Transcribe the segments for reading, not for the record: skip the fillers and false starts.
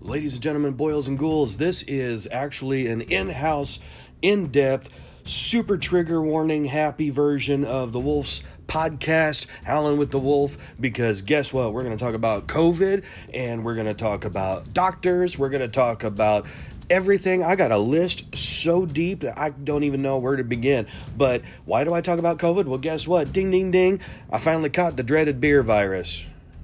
Ladies and gentlemen, boils and ghouls, this is actually an in-house, in-depth, super trigger warning, happy version of the Wolf's podcast, Howlin' with the Wolf, because guess what? We're going to talk about COVID, and we're going to talk about doctors, we're going to talk about everything. I got a list so deep that I don't even know where to begin. But why do I talk about COVID? Well, guess what? Ding, ding, ding. I finally caught the dreaded beer virus.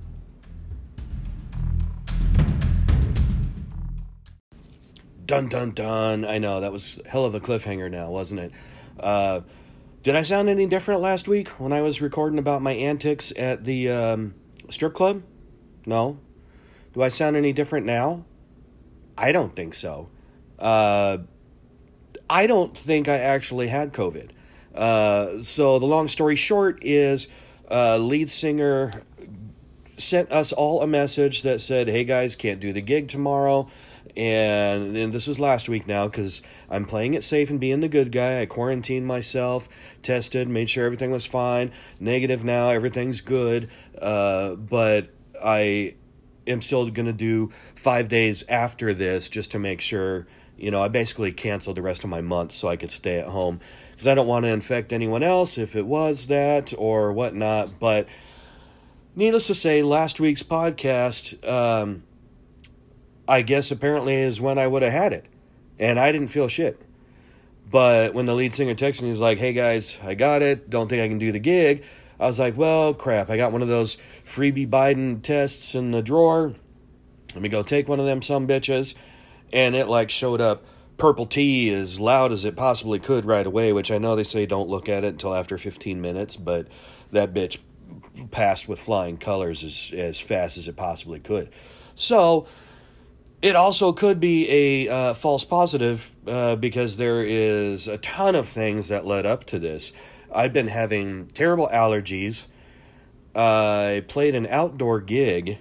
Dun, dun, dun. I know, that was hell of a cliffhanger now, wasn't it? Did I sound any different last week when I was recording about my antics at the strip club? No. Do I sound any different now? I don't think so. I don't think I actually had COVID. So the long story short is lead singer sent us all a message that said, hey guys, can't do the gig tomorrow. And this was last week now because I'm playing it safe and being the good guy. I quarantined myself, tested, made sure everything was fine. Negative now, everything's good. But I am still going to do 5 days after this just to make sure, I basically canceled the rest of my month so I could stay at home because I don't want to infect anyone else if it was that or whatnot. But needless to say, last week's podcast, I guess apparently is when I would have had it. And I didn't feel shit. But when the lead singer texted me, he's like, hey guys, I got it. Don't think I can do the gig. I was like, well, crap. I got one of those freebie Biden tests in the drawer. Let me go take one of them bitches. And it showed up purple tea as loud as it possibly could right away, which I know they say don't look at it until after 15 minutes. But that bitch passed with flying colors as fast as it possibly could. So it also could be a false positive because there is a ton of things that led up to this. I've been having terrible allergies. I played an outdoor gig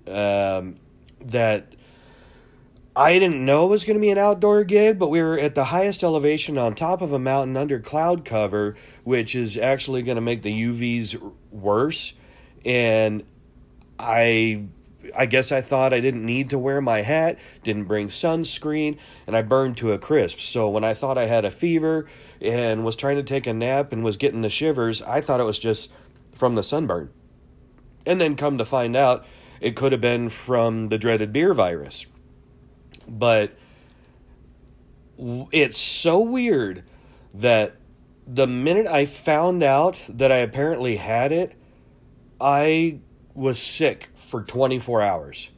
that I didn't know was going to be an outdoor gig, but we were at the highest elevation on top of a mountain under cloud cover, which is actually going to make the UVs worse. And I guess I thought I didn't need to wear my hat, didn't bring sunscreen, and I burned to a crisp. So when I thought I had a fever and was trying to take a nap and was getting the shivers, I thought it was just from the sunburn. And then come to find out, it could have been from the dreaded beer virus. But it's so weird that the minute I found out that I apparently had it, I was sick for 24 hours.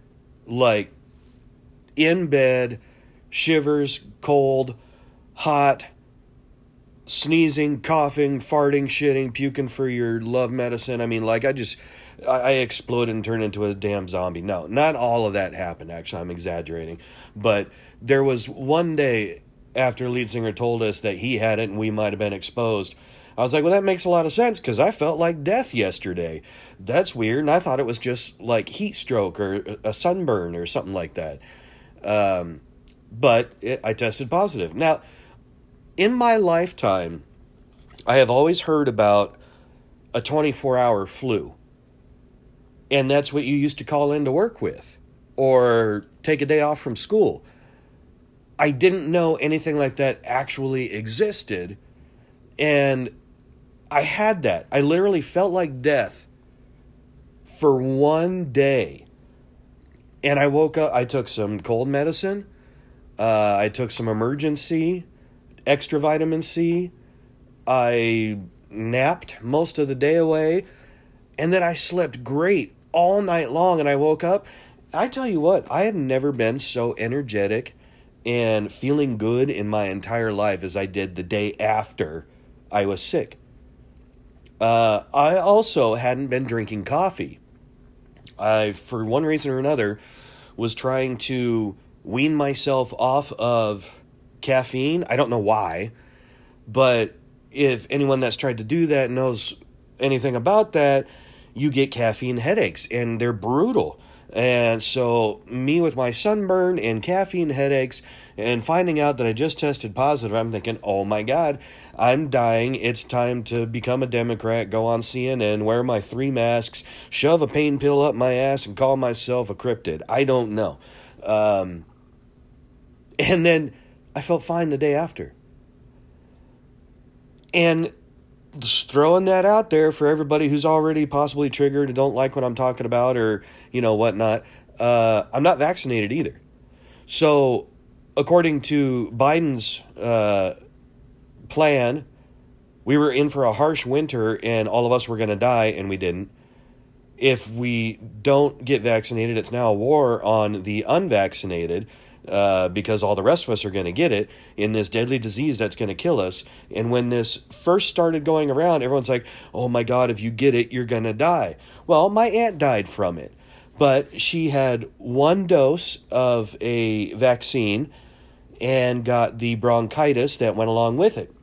In bed, shivers, cold, hot, sneezing, coughing, farting, shitting, puking for your love medicine. I exploded and turned into a damn zombie. No, not all of that happened, actually. I'm exaggerating. But there was one day after lead singer told us that he had it and we might have been exposed. I was like, well, that makes a lot of sense because I felt like death yesterday. That's weird. And I thought it was just like heat stroke or a sunburn or something like that. But I tested positive. Now, in my lifetime, I have always heard about a 24-hour flu. And that's what you used to call in to work with or take a day off from school. I didn't know anything like that actually existed. And I had that. I literally felt like death for one day. And I woke up, I took some cold medicine. I took some emergency, extra vitamin C. I napped most of the day away. And then I slept great all night long. And I woke up. I tell you what, I had never been so energetic and feeling good in my entire life as I did the day after I was sick. I also hadn't been drinking coffee. I, for one reason or another, was trying to wean myself off of caffeine. I don't know why, but if anyone that's tried to do that knows anything about that, you get caffeine headaches, and they're brutal. And so me with my sunburn and caffeine headaches and finding out that I just tested positive, I'm thinking, oh my God, I'm dying. It's time to become a Democrat, go on CNN, wear my 3 masks, shove a pain pill up my ass and call myself a cryptid. I don't know. And then I felt fine the day after. And just throwing that out there for everybody who's already possibly triggered and don't like what I'm talking about or, whatnot. I'm not vaccinated either. So, according to Biden's plan, we were in for a harsh winter and all of us were going to die, and we didn't. If we don't get vaccinated, it's now a war on the unvaccinated because all the rest of us are going to get it in this deadly disease that's going to kill us. And when this first started going around, everyone's like, oh my God, if you get it, you're going to die. Well, my aunt died from it, but she had one dose of a vaccine and got the bronchitis that went along with it.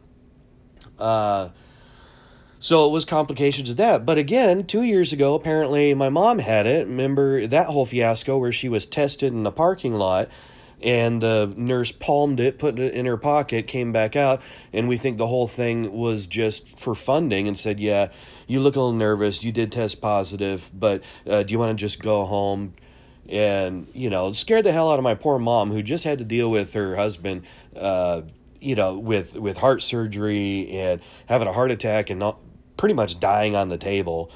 So it was complications of that. But again, 2 years ago, apparently my mom had it. Remember that whole fiasco where she was tested in the parking lot and the nurse palmed it, put it in her pocket, came back out, and we think the whole thing was just for funding and said, yeah, you look a little nervous, you did test positive, but do you want to just go home? And, it scared the hell out of my poor mom who just had to deal with her husband, with heart surgery and having a heart attack and not pretty much dying on the table.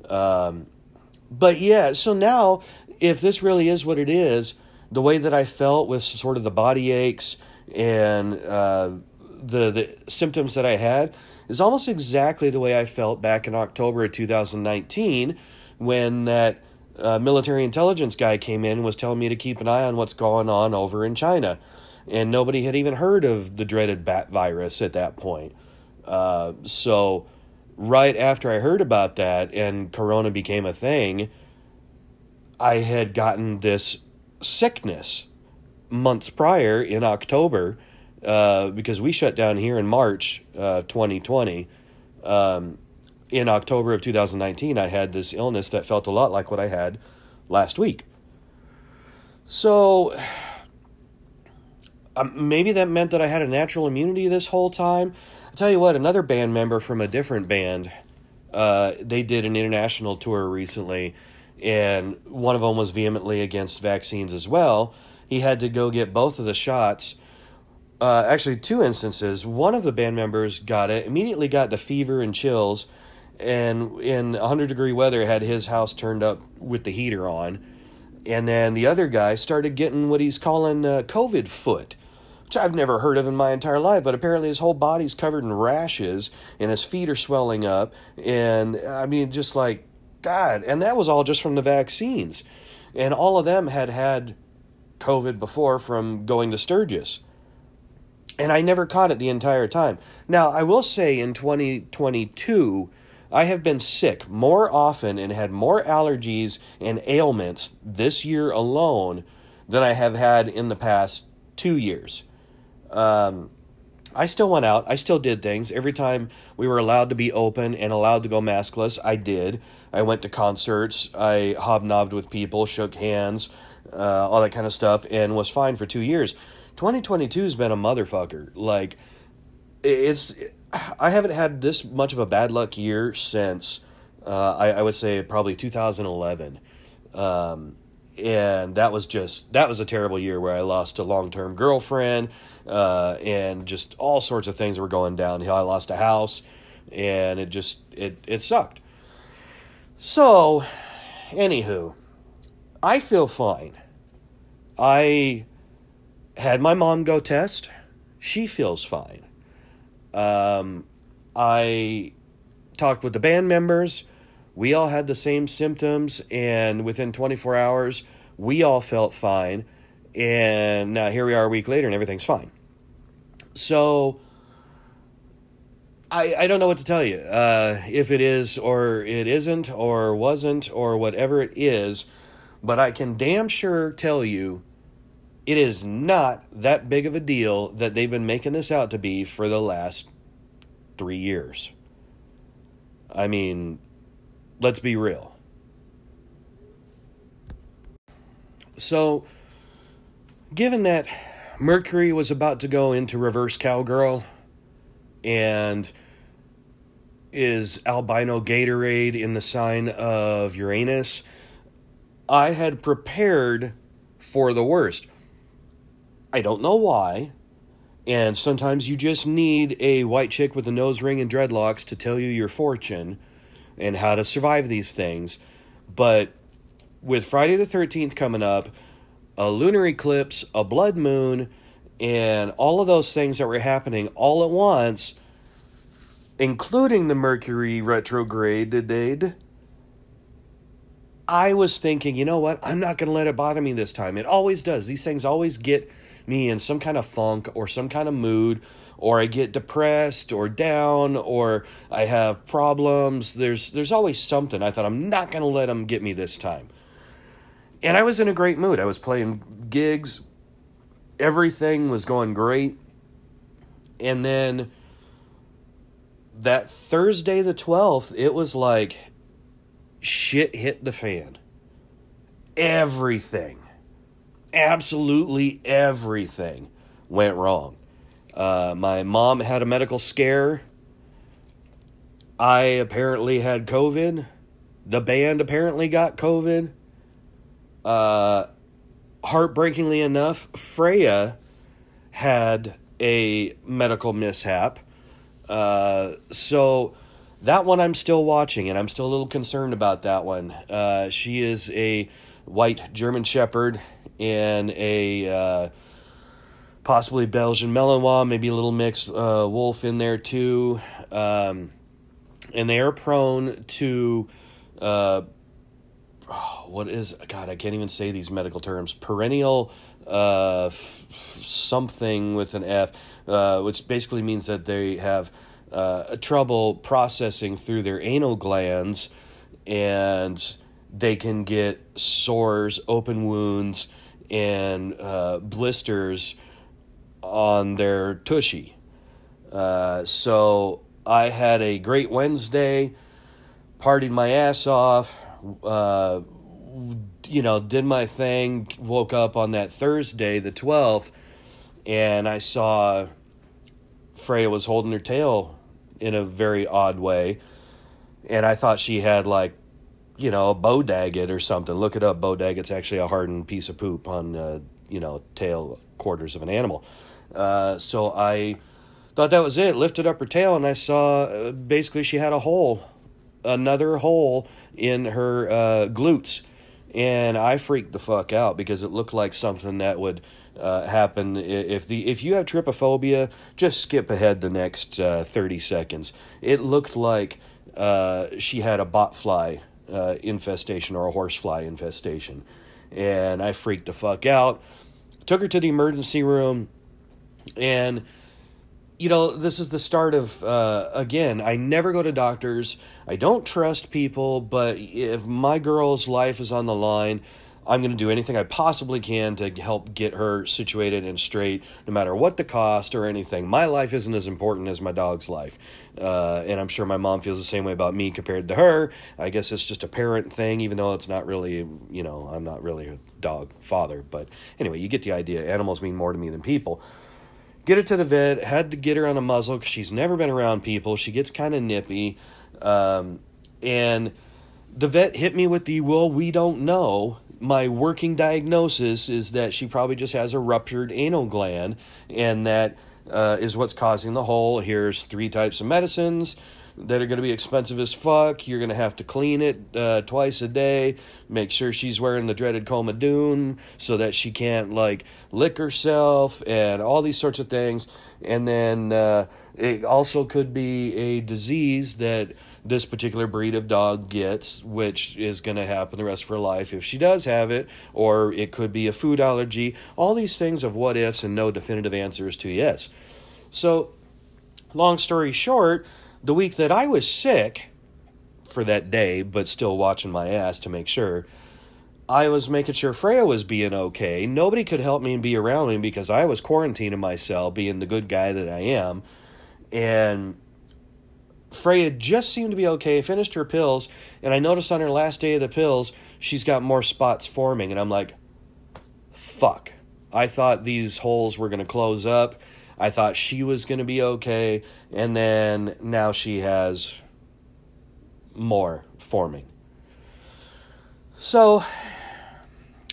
But yeah, so now if this really is what it is, the way that I felt with sort of the body aches and the symptoms that I had is almost exactly the way I felt back in October of 2019 when that military intelligence guy came in and was telling me to keep an eye on what's going on over in China. And nobody had even heard of the dreaded bat virus at that point. So right after I heard about that and Corona became a thing, I had gotten this sickness months prior in October because we shut down here in March 2020. In October of 2019, I had this illness that felt a lot like what I had last week. So maybe that meant that I had a natural immunity this whole time. I'll tell you what, another band member from a different band, they did an international tour recently, and one of them was vehemently against vaccines as well. He had to go get both of the shots. Actually, two instances. One of the band members got it, immediately got the fever and chills, and in 100-degree weather had his house turned up with the heater on. And then the other guy started getting what he's calling COVID foot, which I've never heard of in my entire life, but apparently his whole body's covered in rashes and his feet are swelling up. And I mean, just like, God. And that was all just from the vaccines. And all of them had COVID before from going to Sturgis. And I never caught it the entire time. Now, I will say in 2022, I have been sick more often and had more allergies and ailments this year alone than I have had in the past 2 years. I still went out. I still did things. Every time we were allowed to be open and allowed to go maskless, I did. I went to concerts. I hobnobbed with people, shook hands, all that kind of stuff, and was fine for 2 years. 2022 has been a motherfucker. Like, I haven't had this much of a bad luck year since, I would say, probably 2011. And that was a terrible year where I lost a long-term girlfriend, and just all sorts of things were going downhill. I lost a house, and it sucked. So, anywho, I feel fine. I had my mom go test. She feels fine. I talked with the band members. We all had the same symptoms, and within 24 hours, we all felt fine. And now here we are a week later, and everything's fine. So I don't know what to tell you. If it is or it isn't or wasn't or whatever it is, but I can damn sure tell you it is not that big of a deal that they've been making this out to be for the last 3 years. I mean, let's be real. So, given that Mercury was about to go into reverse cowgirl and is albino Gatorade in the sign of Uranus, I had prepared for the worst. I don't know why. And sometimes you just need a white chick with a nose ring and dreadlocks to tell you your fortune and how to survive these things. But with Friday the 13th coming up, a lunar eclipse, a blood moon, and all of those things that were happening all at once, including the Mercury retrograde, I was thinking, you know what? I'm not going to let it bother me this time. It always does. These things always get me in some kind of funk or some kind of mood, or I get depressed or down, or I have problems. There's always something. I thought, I'm not going to let them get me this time. And I was in a great mood. I was playing gigs. Everything was going great. And then that Thursday the 12th, it was like shit hit the fan. Everything, absolutely everything went wrong. My mom had a medical scare. I apparently had COVID. The band apparently got COVID. Heartbreakingly enough, Freya had a medical mishap. So that one I'm still watching, and I'm still a little concerned about that one. She is a white German Shepherd and a possibly Belgian Malinois, maybe a little mixed wolf in there too. And they are prone to I can't even say these medical terms. Perennial something with an F, which basically means that they have trouble processing through their anal glands, and they can get sores, open wounds, and blisters on their tushy. So I had a great Wednesday, partied my ass off, did my thing, woke up on that Thursday, the 12th, and I saw Freya was holding her tail in a very odd way, and I thought she had a Bodagget or something. Look it up, Bodagget's actually a hardened piece of poop on, tail quarters of an animal. So I thought that was it, lifted up her tail, and I saw basically she had another hole in her glutes. And I freaked the fuck out because it looked like something that would happen if you have trypophobia. Just skip ahead the next 30 seconds. It looked like she had a botfly infestation or a horsefly infestation, and I freaked the fuck out. Took her to the emergency room, and this is the start of, again, I never go to doctors. I don't trust people, but if my girl's life is on the line, I'm going to do anything I possibly can to help get her situated and straight, no matter what the cost or anything. My life isn't as important as my dog's life. And I'm sure my mom feels the same way about me compared to her. I guess it's just a parent thing, even though it's not really, I'm not really a dog father. But anyway, you get the idea. Animals mean more to me than people. Get her to the vet, had to get her on a muzzle because she's never been around people. She gets kind of nippy. And the vet hit me with we don't know. My working diagnosis is that she probably just has a ruptured anal gland, and that is what's causing the hole. Here's 3 types of medicines that are going to be expensive as fuck. You're going to have to clean it twice a day. Make sure she's wearing the dreaded Comadune so that she can't, lick herself and all these sorts of things. And then it also could be a disease that this particular breed of dog gets, which is going to happen the rest of her life if she does have it, or it could be a food allergy. All these things of what ifs and no definitive answers to yes. So, long story short, the week that I was sick for that day, but still watching my ass to make sure, I was making sure Freya was being okay. Nobody could help me and be around me because I was quarantining myself, being the good guy that I am. And Freya just seemed to be okay, finished her pills, and I noticed on her last day of the pills, she's got more spots forming, and I'm like, fuck. I thought these holes were going to close up. I thought she was going to be okay, and then now she has more forming. So,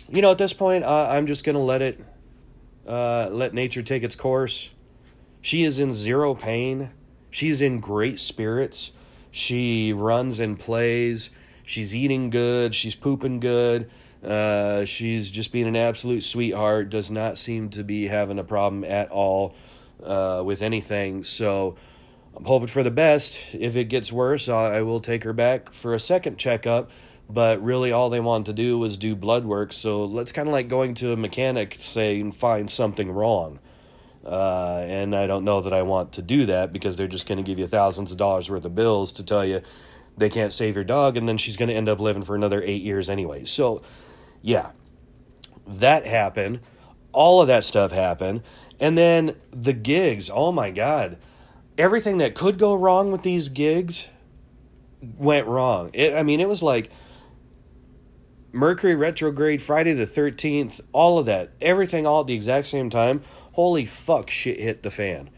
At this point, I'm just going to let nature take its course. She is in zero pain. She's in great spirits. She runs and plays. She's eating good. She's pooping good. She's just being an absolute sweetheart. Does not seem to be having a problem at all with anything. So I'm hoping for the best. If it gets worse, I will take her back for a second checkup. But really all they wanted to do was do blood work. So let's kind of like going to a mechanic, say, and find something wrong. And I don't know that I want to do that because they're just going to give you thousands of dollars worth of bills to tell you they can't save your dog, and then she's going to end up living for another 8 years anyway. So, yeah, that happened. All of that stuff happened. And then the gigs, oh my God. Everything that could go wrong with these gigs went wrong. It was like Mercury retrograde, Friday the 13th, all of that. Everything all at the exact same time. Holy fuck, shit hit the fan.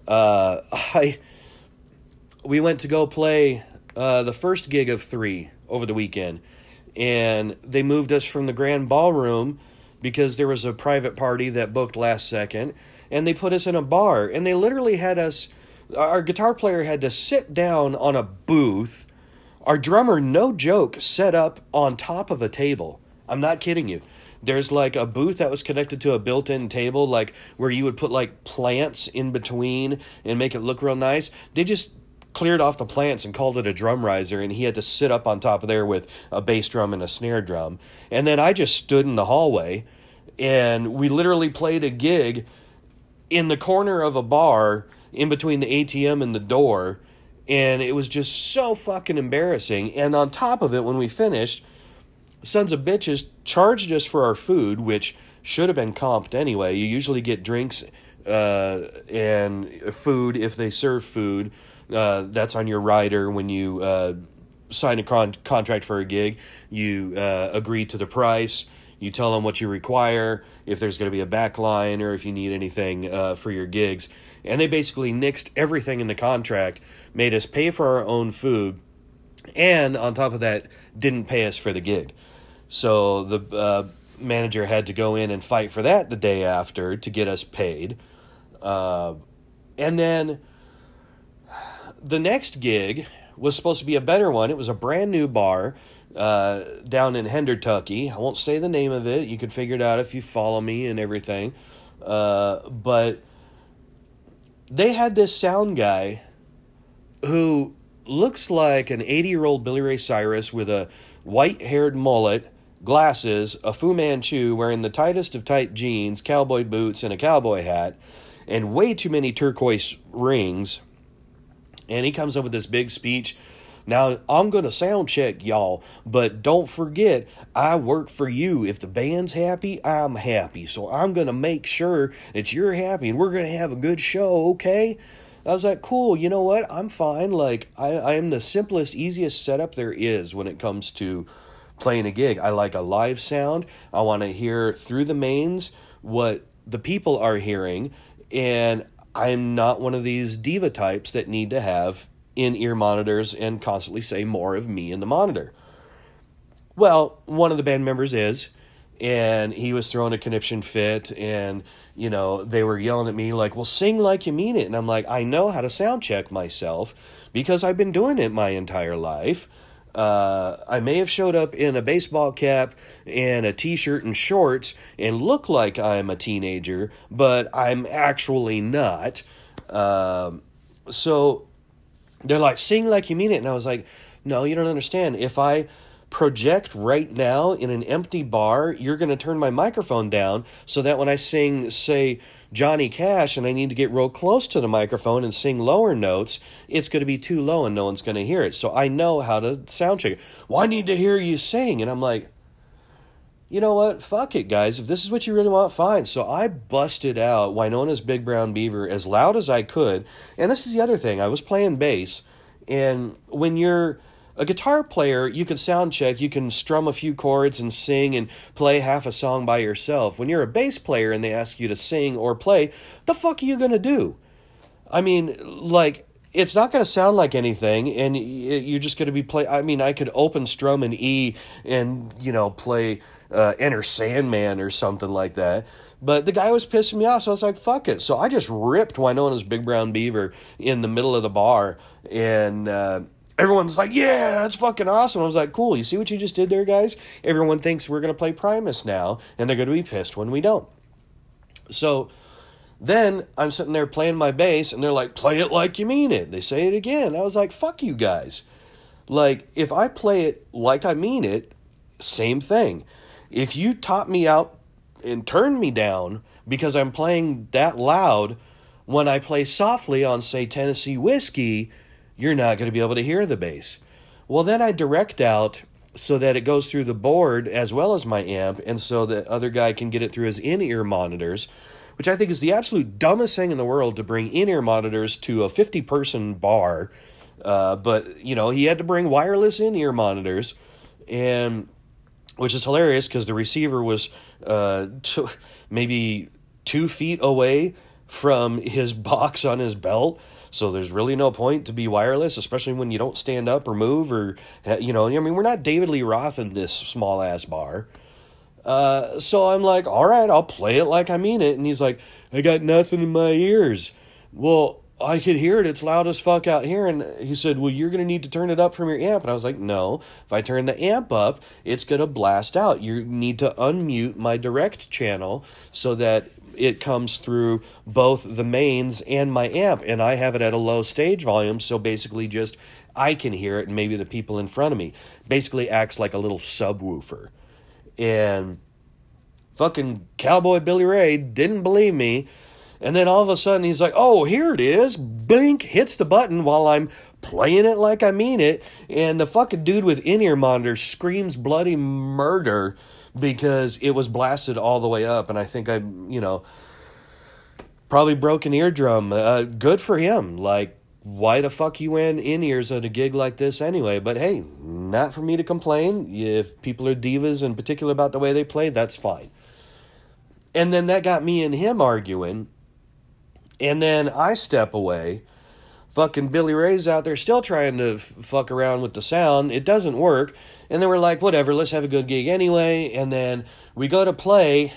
We went to go play the first gig of 3 over the weekend, and they moved us from the grand ballroom because there was a private party that booked last second, and they put us in a bar, and they literally had us, our guitar player had to sit down on a booth, our drummer, no joke, set up on top of a table. I'm not kidding you. There's like a booth that was connected to a built-in table, like where you would put like plants in between and make it look real nice. They just cleared off the plants and called it a drum riser, and he had to sit up on top of there with a bass drum and a snare drum. And then I just stood in the hallway, and we literally played a gig in the corner of a bar in between the ATM and the door, and it was just so fucking embarrassing. And on top of it, when we finished, sons of bitches charged us for our food, which should have been comped anyway. You usually get drinks and food if they serve food. That's on your rider when you sign a contract for a gig. You agree to the price. You tell them what you require, if there's going to be a back line or if you need anything for your gigs. And they basically nixed everything in the contract, made us pay for our own food, and on top of that, didn't pay us for the gig. So the manager had to go in and fight for that the day after to get us paid. And then the next gig was supposed to be a better one. It was a brand new bar down in Hendertucky. I won't say the name of it. You could figure it out if you follow me and everything. But they had this sound guy who looks like an 80-year-old Billy Ray Cyrus with a white-haired mullet, glasses, a Fu Manchu, wearing the tightest of tight jeans, cowboy boots, and a cowboy hat, and way too many turquoise rings. And he comes up with this big speech. Now, I'm going to sound check y'all, but don't forget, I work for you. If the band's happy, I'm happy. So I'm going to make sure that you're happy, and we're going to have a good show, okay? I was like, cool, you know what? I'm fine. Like, I am the simplest, easiest setup there is when it comes to playing a gig. I like a live sound. I want to hear through the mains what the people are hearing, and I'm not one of these diva types that need to have in-ear monitors and constantly say more of me in the monitor. Well, one of the band members is, and he was throwing a conniption fit, and, they were yelling at me like, well, sing like you mean it. And I'm like, I know how to sound check myself because I've been doing it my entire life. I may have showed up in a baseball cap and a t-shirt and shorts and look like I'm a teenager, but I'm actually not. So they're like, sing like you mean it. And I was like, no, you don't understand. If I project right now in an empty bar, you're going to turn my microphone down so that when I sing, say, Johnny Cash, and I need to get real close to the microphone and sing lower notes, it's going to be too low and no one's going to hear it. So I know how to sound check it. Well, I need to hear you sing. And I'm like, you know what? Fuck it, guys. If this is what you really want, fine. So I busted out Wynona's Big Brown Beaver as loud as I could. And this is the other thing. I was playing bass. And when you're a guitar player, you can sound check, you can strum a few chords and sing and play half a song by yourself. When you're a bass player and they ask you to sing or play, the fuck are you going to do? I mean, like, it's not going to sound like anything, and you're just going to be I mean, I could open Strum and E and, play Enter Sandman or something like that. But the guy was pissing me off, so I was like, fuck it. So I just ripped Wynona's Big Brown Beaver in the middle of the bar, and everyone's like, yeah, that's fucking awesome. I was like, cool, you see what you just did there, guys? Everyone thinks we're going to play Primus now, and they're going to be pissed when we don't. So then I'm sitting there playing my bass, and they're like, play it like you mean it. They say it again. I was like, fuck you guys. Like, if I play it like I mean it, same thing. If you top me out and turn me down because I'm playing that loud, when I play softly on, say, Tennessee Whiskey, you're not going to be able to hear the bass. Well, then I direct out so that it goes through the board as well as my amp, and so the other guy can get it through his in-ear monitors, which I think is the absolute dumbest thing in the world, to bring in-ear monitors to a 50-person bar. But, he had to bring wireless in-ear monitors, and which is hilarious because the receiver was maybe 2 feet away from his box on his belt. So there's really no point to be wireless, especially when you don't stand up or move or, I mean, we're not David Lee Roth in this small-ass bar. So I'm like, all right, I'll play it like I mean it. And he's like, I got nothing in my ears. Well, I could hear it. It's loud as fuck out here. And he said, well, you're going to need to turn it up from your amp. And I was like, no, if I turn the amp up, it's going to blast out. You need to unmute my direct channel so that it comes through both the mains and my amp. And I have it at a low stage volume. So basically just I can hear it and maybe the people in front of me. Basically acts like a little subwoofer. And fucking Cowboy Billy Ray didn't believe me. And then all of a sudden he's like, oh, here it is. Blink, hits the button while I'm playing it like I mean it. And the fucking dude with in-ear monitors screams bloody murder because it was blasted all the way up. And I think I, probably broke an eardrum. Good for him. Like, why the fuck you in in-ears at a gig like this anyway? But hey, not for me to complain. If people are divas in particular about the way they play, that's fine. And then that got me and him arguing. And then I step away. Fucking Billy Ray's out there still trying to fuck around with the sound. It doesn't work. And then we're like, whatever, let's have a good gig anyway. And then we go to play.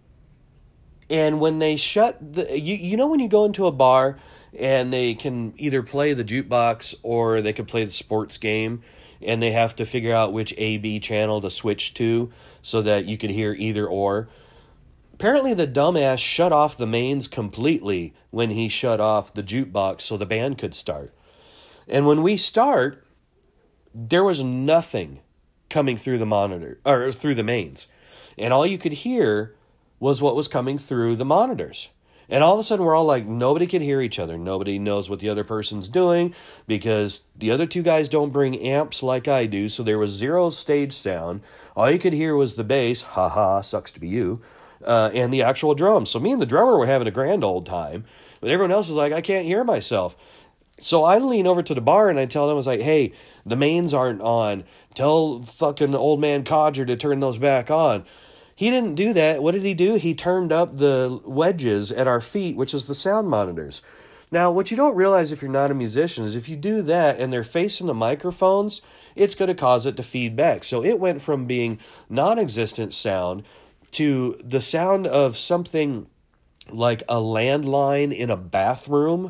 And when they shut the... You know when you go into a bar and they can either play the jukebox or they could play the sports game, and they have to figure out which A-B channel to switch to so that you could hear either or. Apparently the dumbass shut off the mains completely when he shut off the jukebox so the band could start. And when we start, there was nothing coming through the monitor or through the mains. And all you could hear was what was coming through the monitors. And all of a sudden we're all like, nobody can hear each other. Nobody knows what the other person's doing because the other two guys don't bring amps like I do. So there was zero stage sound. All you could hear was the bass. Ha ha, sucks to be you. And the actual drums. So me and the drummer were having a grand old time. But everyone else is like, I can't hear myself. So I lean over to the bar and I tell them, I was like, hey, the mains aren't on. Tell fucking old man Codger to turn those back on. He didn't do that. What did he do? He turned up the wedges at our feet, which is the sound monitors. Now, what you don't realize if you're not a musician is if you do that and they're facing the microphones, it's going to cause it to feed back. So it went from being non-existent sound to the sound of something like a landline in a bathroom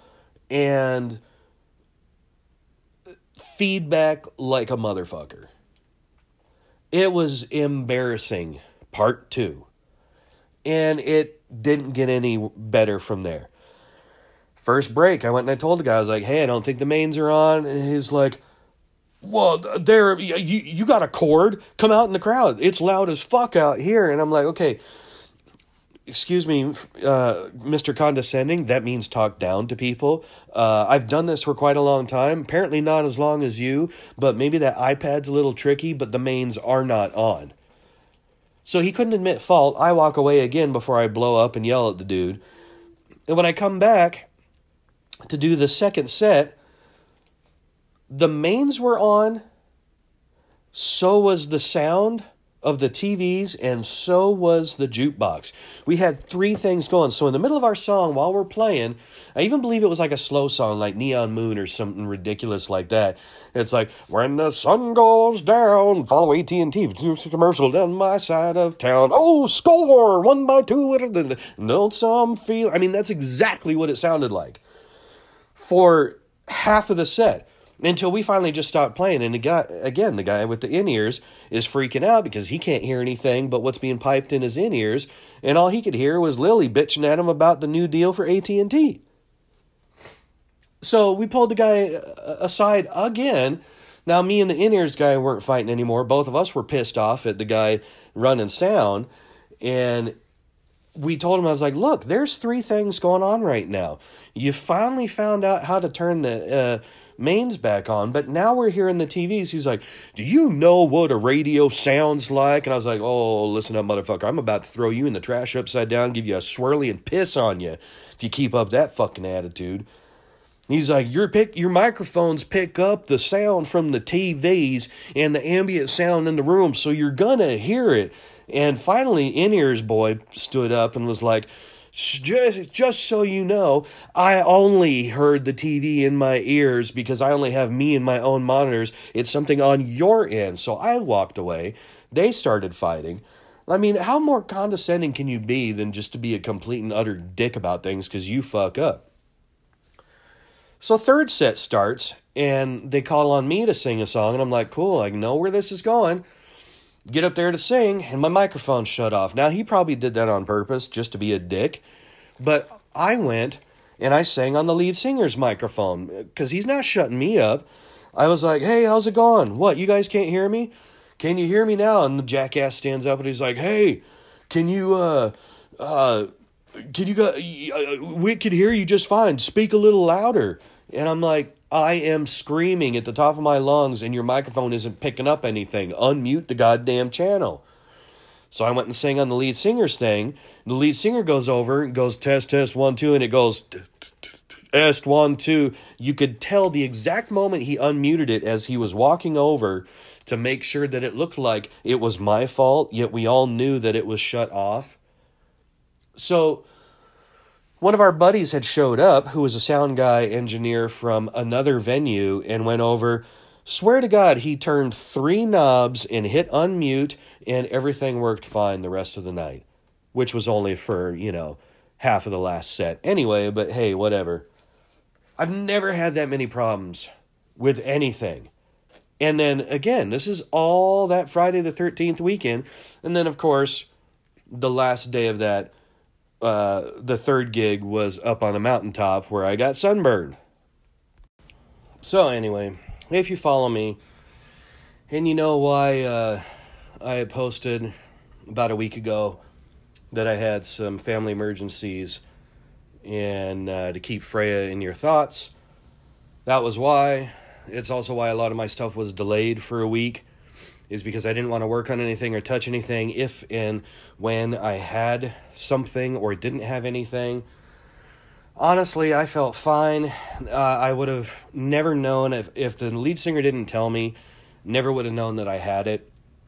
and feedback like a motherfucker. It was embarrassing, part 2. And it didn't get any better from there. First break, I went and I told the guy, I was like, hey, I don't think the mains are on. And he's like, well, there, you got a cord? Come out in the crowd. It's loud as fuck out here. And I'm like, okay, excuse me, Mr. Condescending, that means talk down to people. I've done this for quite a long time. Apparently not as long as you, but maybe that iPad's a little tricky, but the mains are not on. So he couldn't admit fault. I walk away again before I blow up and yell at the dude. And when I come back to do the second set, the mains were on, so was the sound, of the TVs, and so was the jukebox. We had 3 things going. So in the middle of our song, while we're playing, I even believe it was like a slow song, like Neon Moon or something ridiculous like that. It's like, when the sun goes down, follow AT&T commercial down my side of town. Oh, score, 1 by 2. Don't some feel... I mean, that's exactly what it sounded like for half of the set. Until we finally just stopped playing, and the guy with the in-ears is freaking out because he can't hear anything but what's being piped in his in-ears, and all he could hear was Lily bitching at him about the new deal for AT&T. So we pulled the guy aside again. Now, me and the in-ears guy weren't fighting anymore. Both of us were pissed off at the guy running sound, and we told him, I was like, look, there's 3 things going on right now. You finally found out how to turn the... mains back on, but now we're hearing the TVs. He's like, do you know what a radio sounds like? And I was like, oh, listen up, motherfucker. I'm about to throw you in the trash upside down, give you a swirly and piss on you if you keep up that fucking attitude. He's like, your microphones pick up the sound from the TVs and the ambient sound in the room, so you're gonna hear it. And finally, In-Ears boy stood up and was like, just so you know, I only heard the TV in my ears because I only have me and my own monitors. It's something on your end. So I walked away. They started fighting. I mean, how more condescending can you be than just to be a complete and utter dick about things because you fuck up? So third set starts, and they call on me to sing a song, and I'm like, cool, I know where this is going. Get up there to sing, and my microphone shut off. Now, he probably did that on purpose just to be a dick, but I went and I sang on the lead singer's microphone because he's not shutting me up. I was like, hey, how's it going? What, you guys can't hear me? Can you hear me now? And the jackass stands up and he's like, hey, we can hear you just fine. Speak a little louder. And I'm like, I am screaming at the top of my lungs and your microphone isn't picking up anything. Unmute the goddamn channel. So I went and sang on the lead singer's thing. The lead singer goes over and goes, test, test, 1, 2, and it goes, test, 1, 2. You could tell the exact moment he unmuted it as he was walking over to make sure that it looked like it was my fault, yet we all knew that it was shut off. So one of our buddies had showed up, who was a sound guy engineer from another venue, and went over. Swear to God, he turned 3 knobs and hit unmute, and everything worked fine the rest of the night, which was only for, half of the last set. Anyway, but hey, whatever. I've never had that many problems with anything. And then, again, this is all that Friday the 13th weekend. And then, of course, the last day of that, the third gig was up on a mountaintop where I got sunburned. So anyway, if you follow me, and you know why I posted about a week ago that I had some family emergencies and to keep Freya in your thoughts, that was why. It's also why a lot of my stuff was delayed for a week, is because I didn't want to work on anything or touch anything if and when I had something or didn't have anything. Honestly, I felt fine. I would have never known if the lead singer didn't tell me, never would have known that I had it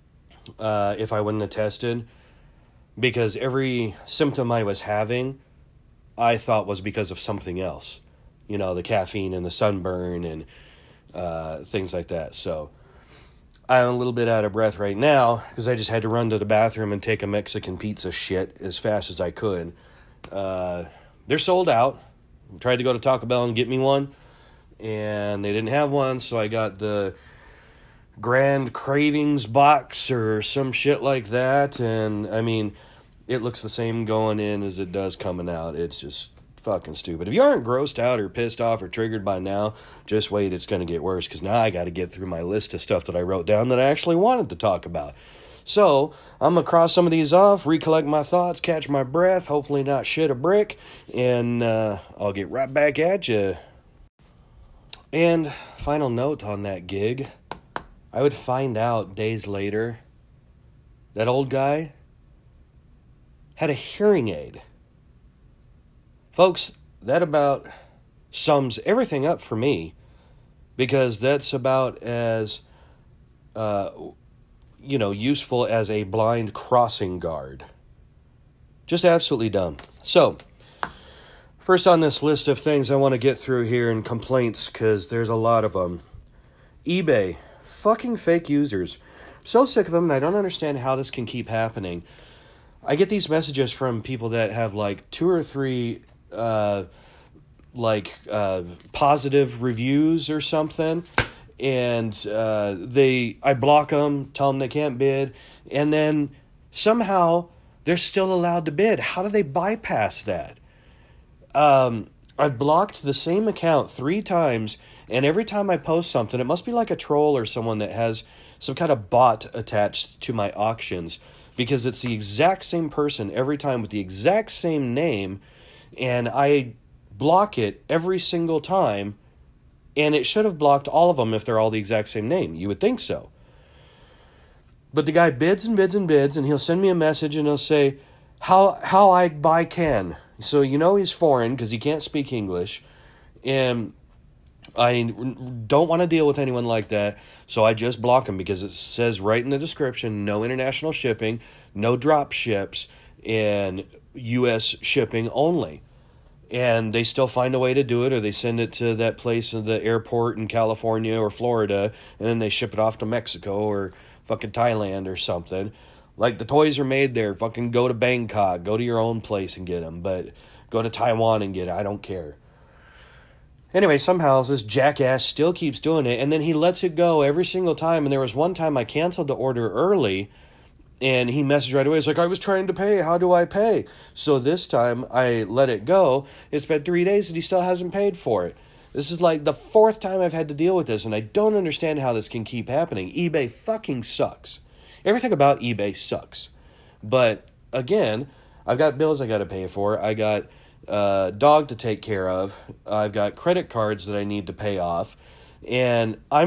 if I wouldn't have tested, because every symptom I was having, I thought was because of something else. The caffeine and the sunburn and things like that. So I'm a little bit out of breath right now because I just had to run to the bathroom and take a Mexican pizza shit as fast as I could. They're sold out. I tried to go to Taco Bell and get me one, and they didn't have one, so I got the Grand Cravings box or some shit like that, and I mean, it looks the same going in as it does coming out. It's just fucking stupid. If you aren't grossed out or pissed off or triggered by now, just wait, it's going to get worse, because now I got to get through my list of stuff that I wrote down that I actually wanted to talk about. So, I'm going to cross some of these off, recollect my thoughts, catch my breath, hopefully not shit a brick, and I'll get right back at you. And, final note on that gig, I would find out days later that old guy had a hearing aid. Folks, that about sums everything up for me, because that's about as useful as a blind crossing guard. Just absolutely dumb. So, first on this list of things I want to get through here and complaints, because there's a lot of them. eBay. Fucking fake users. So sick of them, and I don't understand how this can keep happening. I get these messages from people that have like 2 or 3 positive reviews or something, and I block them, tell them they can't bid, and then somehow they're still allowed to bid. How do they bypass that? I've blocked the same account 3 times, and every time I post something, it must be like a troll or someone that has some kind of bot attached to my auctions, because it's the exact same person every time with the exact same name, and I block it every single time, and it should have blocked all of them if they're all the exact same name. You would think so. But the guy bids and bids and bids, and he'll send me a message and he'll say, how I buy Ken. So he's foreign because he can't speak English, and I don't want to deal with anyone like that, so I just block him because it says right in the description, no international shipping, no drop ships, and U.S. shipping only. And they still find a way to do it, or they send it to that place in the airport in California or Florida, and then they ship it off to Mexico or fucking Thailand or something. Like, the toys are made there. Fucking go to Bangkok. Go to your own place and get them. But go to Taiwan and get it. I don't care. Anyway, somehow this jackass still keeps doing it, and then he lets it go every single time. And there was one time I canceled the order early, and he messaged right away. He's like, I was trying to pay. How do I pay? So this time I let it go. It's been 3 days and he still hasn't paid for it. This is like the 4th time I've had to deal with this, and I don't understand how this can keep happening. eBay fucking sucks. Everything about eBay sucks. But again, I've got bills I got to pay for. I got dog to take care of. I've got credit cards that I need to pay off. And I'm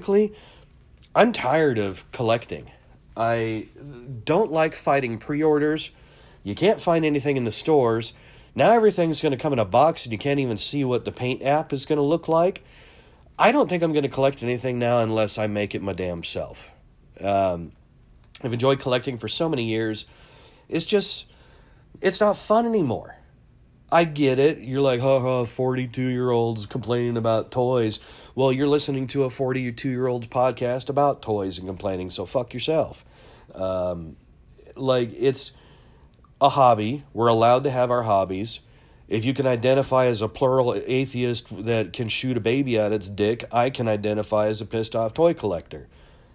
tired of collecting. I don't like fighting pre-orders. You can't find anything in the stores. Now everything's going to come in a box and you can't even see what the Paint app is going to look like. I don't think I'm going to collect anything now unless I make it my damn self. I've enjoyed collecting for so many years. It's not fun anymore. I get it. You're like, 42-year-olds complaining about toys. Well, you're listening to a 42-year-old's podcast about toys and complaining, so fuck yourself. It's a hobby. We're allowed to have our hobbies. If you can identify as a plural atheist that can shoot a baby at its dick, I can identify as a pissed-off toy collector.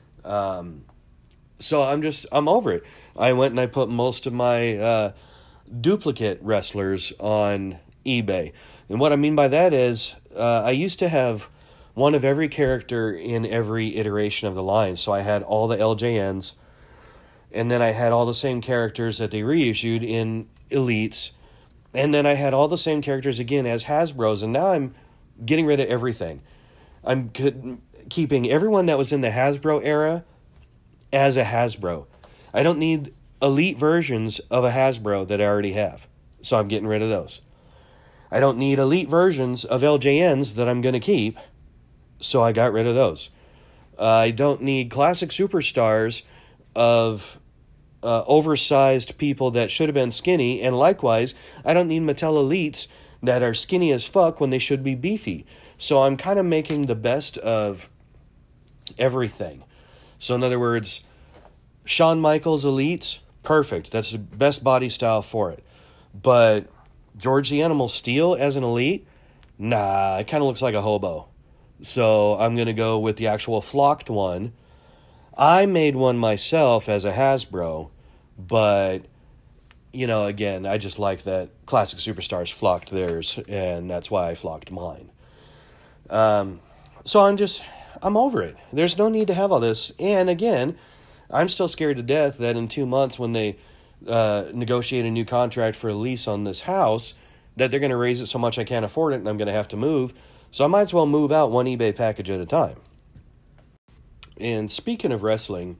So I'm over it. I went and I put most of my duplicate wrestlers on eBay. And what I mean by that is I used to have one of every character in every iteration of the line. So I had all the LJNs, and then I had all the same characters that they reissued in Elites, and then I had all the same characters again as Hasbros, and now I'm getting rid of everything. I'm keeping everyone that was in the Hasbro era as a Hasbro. I don't need Elite versions of a Hasbro that I already have, so I'm getting rid of those. I don't need Elite versions of LJNs that I'm going to keep, so I got rid of those. I don't need classic superstars of oversized people that should have been skinny, and likewise, I don't need Mattel Elites that are skinny as fuck when they should be beefy. So I'm kind of making the best of everything. So in other words, Shawn Michaels Elites, perfect. That's the best body style for it. But George the Animal Steel as an Elite, nah, it kind of looks like a hobo. So I'm going to go with the actual flocked one. I made one myself as a Hasbro, but, again, I just like that Classic Superstars flocked theirs, and that's why I flocked mine. So I'm over it. There's no need to have all this. And again, I'm still scared to death that in 2 months when they negotiate a new contract for a lease on this house, that they're going to raise it so much I can't afford it and I'm going to have to move. So I might as well move out one eBay package at a time. And speaking of wrestling,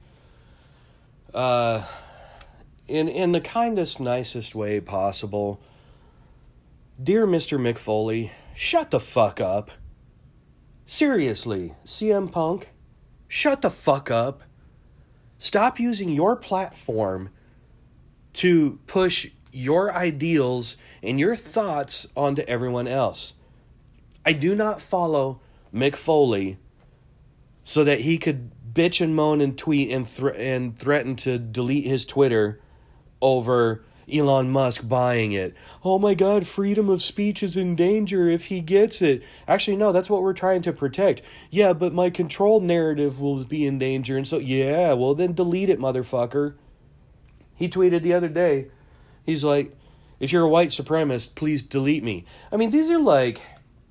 in the kindest, nicest way possible, dear Mr. Mick Foley, shut the fuck up. Seriously, CM Punk, shut the fuck up. Stop using your platform to push your ideals and your thoughts onto everyone else. I do not follow Mick Foley so that he could bitch and moan and tweet and threaten to delete his Twitter over Elon Musk buying it. Oh my God, freedom of speech is in danger if he gets it. Actually, no, that's what we're trying to protect. Yeah, but my control narrative will be in danger. And so, yeah, well then delete it, motherfucker. He tweeted the other day, he's like, if you're a white supremacist, please delete me. I mean, these are like...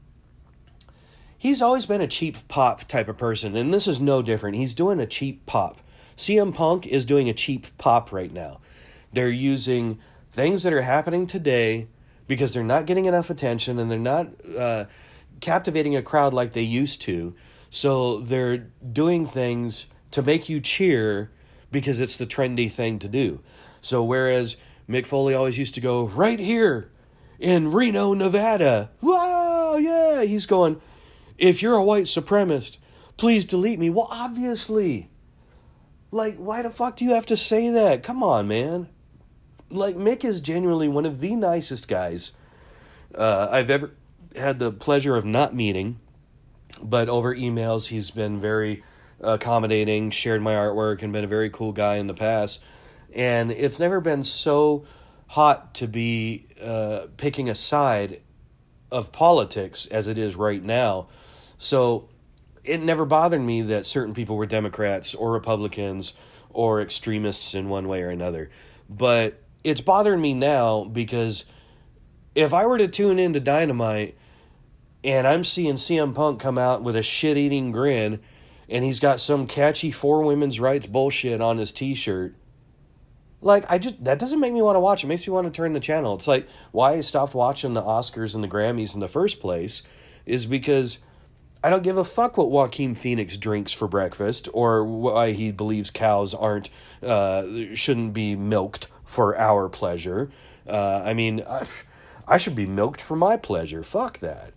He's always been a cheap pop type of person, and this is no different. He's doing a cheap pop. CM Punk is doing a cheap pop right now. They're using things that are happening today because they're not getting enough attention and they're not captivating a crowd like they used to. So they're doing things to make you cheer because it's the trendy thing to do. So whereas Mick Foley always used to go, right here in Reno, Nevada. Wow, yeah. He's going, if you're a white supremacist, please delete me. Well, obviously. Like, why the fuck do you have to say that? Come on, man. Like, Mick is genuinely one of the nicest guys I've ever had the pleasure of not meeting. But over emails, he's been very accommodating, shared my artwork, and been a very cool guy in the past. And it's never been so hot to be picking a side of politics as it is right now. So it never bothered me that certain people were Democrats or Republicans or extremists in one way or another. But it's bothering me now because if I were to tune into Dynamite and I'm seeing CM Punk come out with a shit-eating grin and he's got some catchy for women's rights bullshit on his t-shirt, like, that doesn't make me want to watch. It makes me want to turn the channel. It's like, why I stopped watching the Oscars and the Grammys in the first place is because I don't give a fuck what Joaquin Phoenix drinks for breakfast or why he believes cows shouldn't be milked for our pleasure. I mean, I should be milked for my pleasure. Fuck that.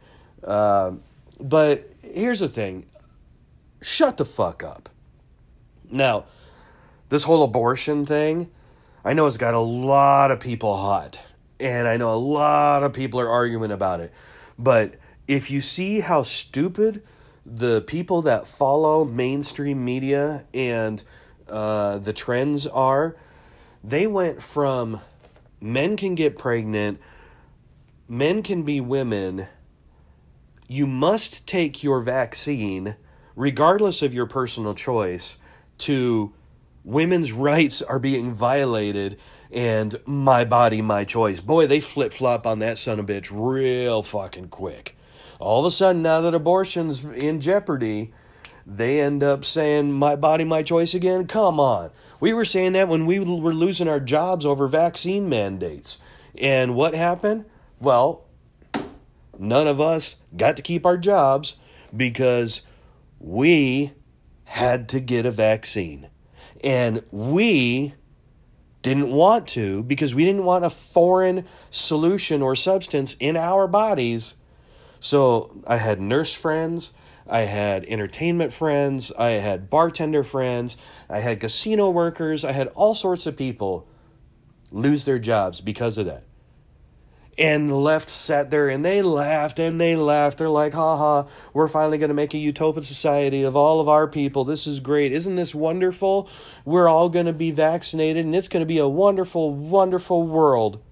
But here's the thing. Shut the fuck up. Now, this whole abortion thing, I know it's got a lot of people hot. And I know a lot of people are arguing about it. But if you see how stupid the people that follow mainstream media and the trends are, they went from men can get pregnant, men can be women, you must take your vaccine regardless of your personal choice, to women's rights are being violated and my body, my choice. Boy, they flip-flop on that son of a bitch real fucking quick. All of a sudden, now that abortion's in jeopardy, they end up saying, my body, my choice again? Come on. We were saying that when we were losing our jobs over vaccine mandates. And what happened? Well, none of us got to keep our jobs because we had to get a vaccine. And we didn't want to because we didn't want a foreign solution or substance in our bodies. So I had nurse friends, I had entertainment friends, I had bartender friends, I had casino workers, I had all sorts of people lose their jobs because of that. And the left sat there and they laughed and they laughed. They're like, haha, we're finally going to make a utopian society of all of our people. This is great. Isn't this wonderful? We're all going to be vaccinated and it's going to be a wonderful, wonderful world.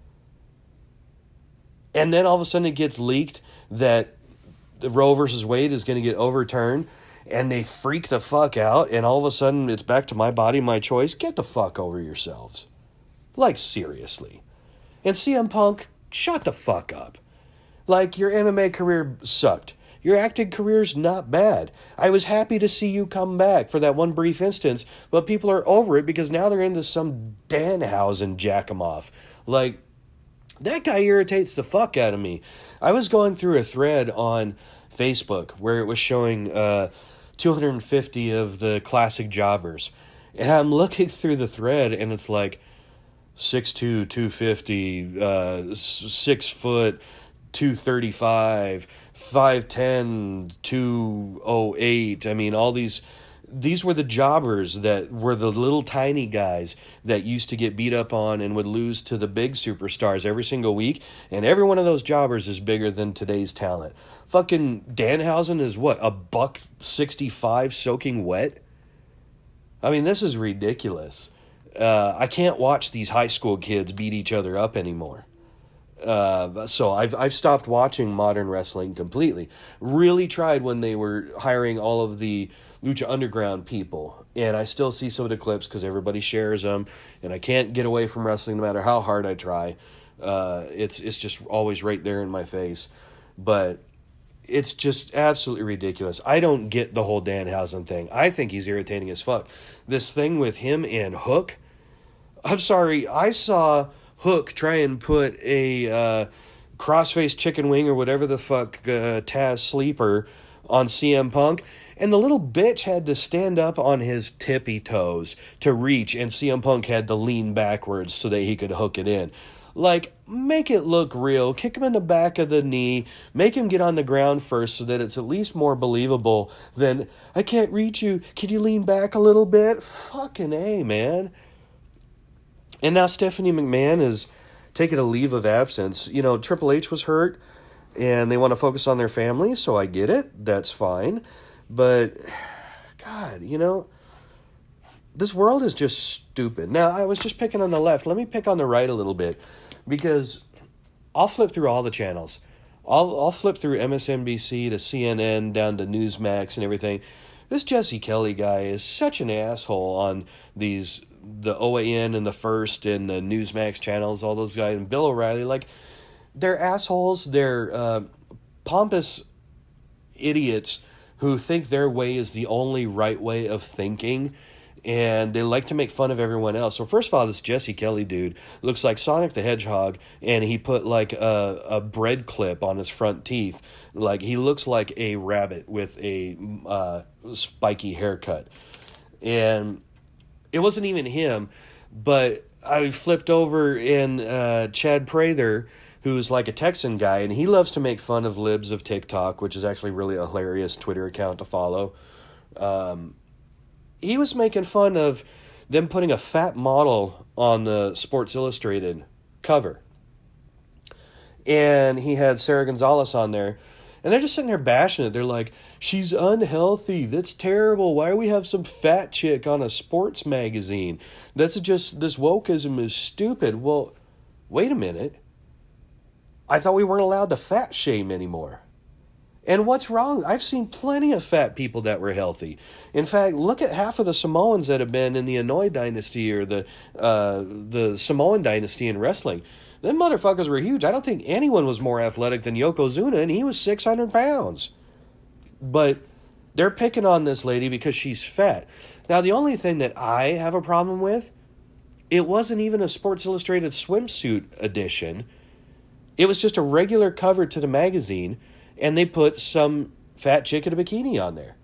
And then all of a sudden it gets leaked that the Roe versus Wade is going to get overturned and they freak the fuck out and all of a sudden it's back to my body, my choice. Get the fuck over yourselves. Like, seriously. And CM Punk, shut the fuck up. Like, your MMA career sucked. Your acting career's not bad. I was happy to see you come back for that one brief instance, but people are over it because now they're into some Danhausen jack-em-off. Like, that guy irritates the fuck out of me. I was going through a thread on Facebook where it was showing 250 of the classic jobbers. And I'm looking through the thread and it's like 6'2", 250, 6 foot, 235, 5'10", 208. I mean, all these These were the jobbers that were the little tiny guys that used to get beat up on and would lose to the big superstars every single week. And every one of those jobbers is bigger than today's talent. Fucking Danhausen is what, a $165 soaking wet? I mean, this is ridiculous. I can't watch these high school kids beat each other up anymore. So I've stopped watching modern wrestling completely. Really tried when they were hiring all of the Lucha Underground people, and I still see some of the clips because everybody shares them, and I can't get away from wrestling no matter how hard I try. It's just always right there in my face, but it's just absolutely ridiculous. I don't get the whole Danhausen thing. I think he's irritating as fuck. This thing with him and Hook, I'm sorry, I saw Hook try and put a crossface chicken wing or whatever the fuck Taz sleeper on CM Punk, and the little bitch had to stand up on his tippy toes to reach, and CM Punk had to lean backwards so that he could hook it in. Like, make it look real. Kick him in the back of the knee. Make him get on the ground first so that it's at least more believable than, I can't reach you. Can you lean back a little bit? Fucking A, man. And now Stephanie McMahon is taking a leave of absence. You know, Triple H was hurt, and they want to focus on their family, so I get it. That's fine. But, God, you know, this world is just stupid. Now, I was just picking on the left. Let me pick on the right a little bit, because I'll flip through all the channels. I'll flip through MSNBC to CNN down to Newsmax and everything. This Jesse Kelly guy is such an asshole on the OAN and the First and the Newsmax channels, all those guys, and Bill O'Reilly. Like, they're assholes. They're pompous idiots who think their way is the only right way of thinking, and they like to make fun of everyone else. So first of all, this Jesse Kelly dude looks like Sonic the Hedgehog, and he put like a bread clip on his front teeth. Like, he looks like a rabbit with a spiky haircut. And it wasn't even him, but I flipped over in Chad Prather, who's like a Texan guy, and he loves to make fun of libs of TikTok, which is actually really a hilarious Twitter account to follow. He was making fun of them putting a fat model on the Sports Illustrated cover. And he had Sarah Gonzalez on there. And they're just sitting there bashing it. They're like, she's unhealthy. That's terrible. Why do we have some fat chick on a sports magazine? This wokeism is stupid. Well, wait a minute. I thought we weren't allowed to fat shame anymore. And what's wrong? I've seen plenty of fat people that were healthy. In fact, look at half of the Samoans that have been in the Inouye dynasty or the Samoan dynasty in wrestling. Them motherfuckers were huge. I don't think anyone was more athletic than Yokozuna, and he was 600 pounds. But they're picking on this lady because she's fat. Now, the only thing that I have a problem with, it wasn't even a Sports Illustrated swimsuit edition. It was just a regular cover to the magazine, and they put some fat chick in a bikini on there.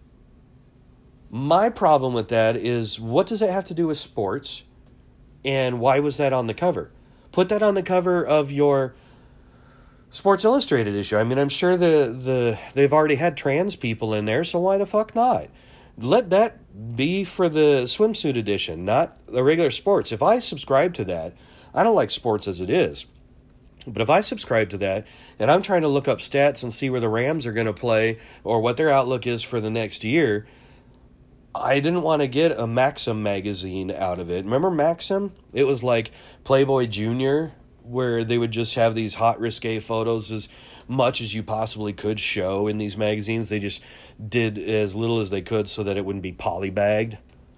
My problem with that is, what does it have to do with sports, and why was that on the cover? Put that on the cover of your Sports Illustrated issue. I mean, I'm sure they've already had trans people in there, so why the fuck not? Let that be for the swimsuit edition, not the regular sports. If I subscribe to that, I don't like sports as it is. But if I subscribe to that, and I'm trying to look up stats and see where the Rams are going to play or what their outlook is for the next year, I didn't want to get a Maxim magazine out of it. Remember Maxim? It was like Playboy Junior, where they would just have these hot, risque photos as much as you possibly could show in these magazines. They just did as little as they could so that it wouldn't be polybagged.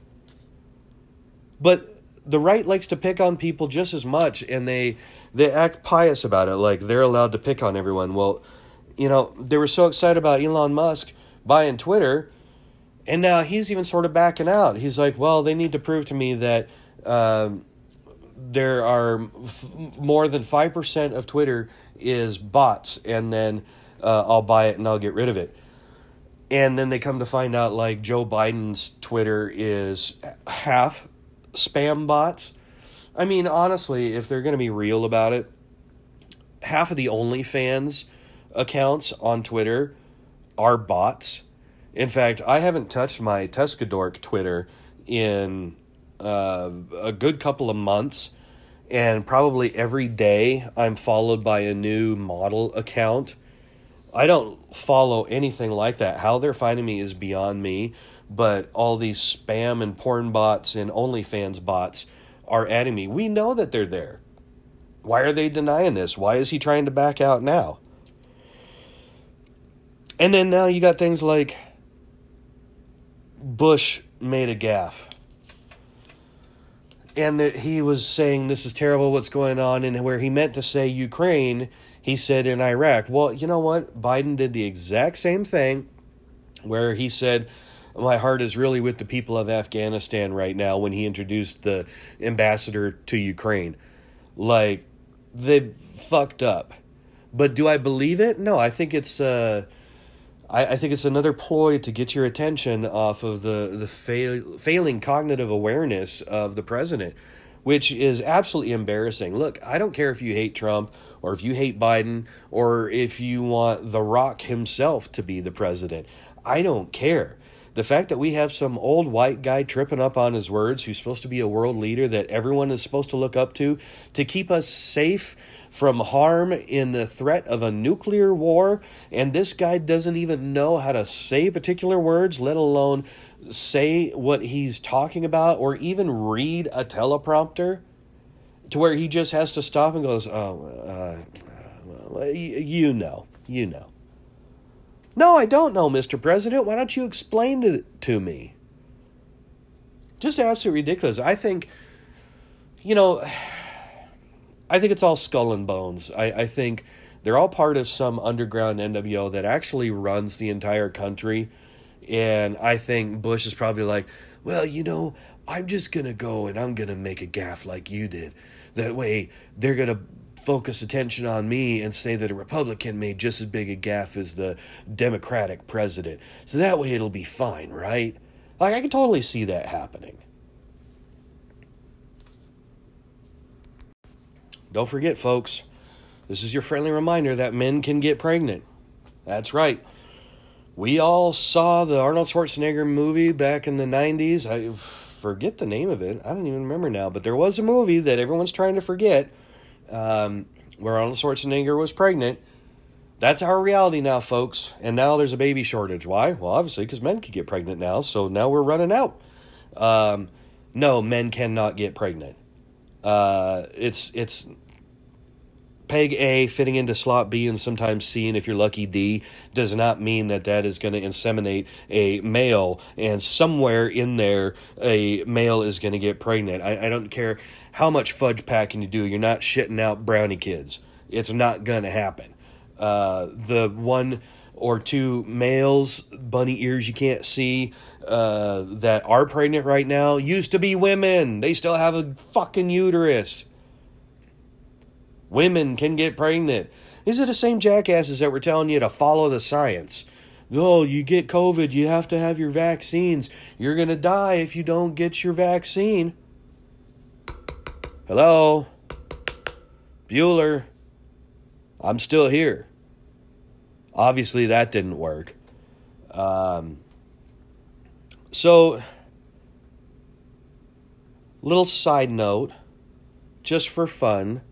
But the right likes to pick on people just as much, and they act pious about it, like they're allowed to pick on everyone. Well, you know, they were so excited about Elon Musk buying Twitter, and now he's even sort of backing out. He's like, well, they need to prove to me that there are more than 5% of Twitter is bots, and then I'll buy it and I'll get rid of it. And then they come to find out, like, Joe Biden's Twitter is half spam bots. I mean, honestly, if they're going to be real about it, half of the OnlyFans accounts on Twitter are bots. In fact, I haven't touched my Tuscadork Twitter in a good couple of months, and probably every day I'm followed by a new model account. I don't follow anything like that. How they're finding me is beyond me, but all these spam and porn bots and OnlyFans bots are adding me. We know that they're there. Why are they denying this? Why is he trying to back out now? And then now you got things like Bush made a gaffe. And that he was saying this is terrible what's going on, and where he meant to say Ukraine, he said in Iraq. Well, you know what? Biden did the exact same thing where he said, my heart is really with the people of Afghanistan right now, when he introduced the ambassador to Ukraine. Like, they fucked up. But do I believe it? No, I think it's I think it's another ploy to get your attention off of the failing cognitive awareness of the president, which is absolutely embarrassing. Look, I don't care if you hate Trump or if you hate Biden or if you want The Rock himself to be the president. I don't care. The fact that we have some old white guy tripping up on his words who's supposed to be a world leader that everyone is supposed to look up to keep us safe from harm in the threat of a nuclear war, and this guy doesn't even know how to say particular words, let alone say what he's talking about or even read a teleprompter, to where he just has to stop and goes, you know. No, I don't know, Mr. President. Why don't you explain it to me? Just absolutely ridiculous. I think it's all skull and bones. I think they're all part of some underground NWO that actually runs the entire country. And I think Bush is probably like, well, I'm just going to go and I'm going to make a gaffe like you did. That way they're going to focus attention on me and say that a Republican made just as big a gaffe as the Democratic president. So that way it'll be fine, right? Like, I can totally see that happening. Don't forget, folks, this is your friendly reminder that men can get pregnant. That's right. We all saw the Arnold Schwarzenegger movie back in the 90s. I forget the name of it. I don't even remember now. But there was a movie that everyone's trying to forget where Arnold Schwarzenegger was pregnant. That's our reality now, folks. And now there's a baby shortage. Why? Well, obviously, because men can get pregnant now. So now we're running out. No, men cannot get pregnant. It's peg A fitting into slot B and sometimes C, and if you're lucky D, does not mean that is going to inseminate a male, and somewhere in there a male is going to get pregnant. I don't care how much fudge packing you do, you're not shitting out brownie kids. It's not going to happen. The one or two males, bunny ears you can't see, that are pregnant right now used to be women. They still have a fucking uterus. Women can get pregnant. These are the same jackasses that were telling you to follow the science. Oh, you get COVID, you have to have your vaccines. You're going to die if you don't get your vaccine. Hello? Bueller? I'm still here. Obviously, that didn't work. So, little side note, just for fun.